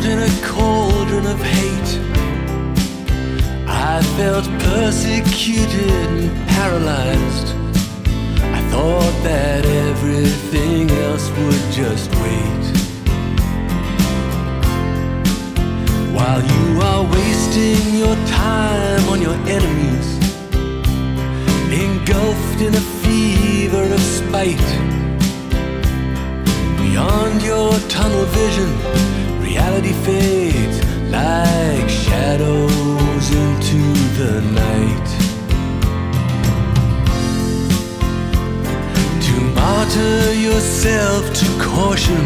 in a cauldron of hate. I felt persecuted and paralyzed. I thought that everything else would just wait. While you are wasting your time on your enemies, engulfed in a fever of spite. Beyond your tunnel vision, reality fades like shadows into the night. To martyr yourself to caution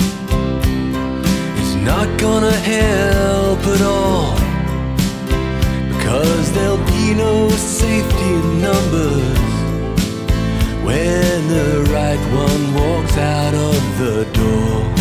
is not gonna help at all, because there'll be no safety in numbers when the right one walks out of the door.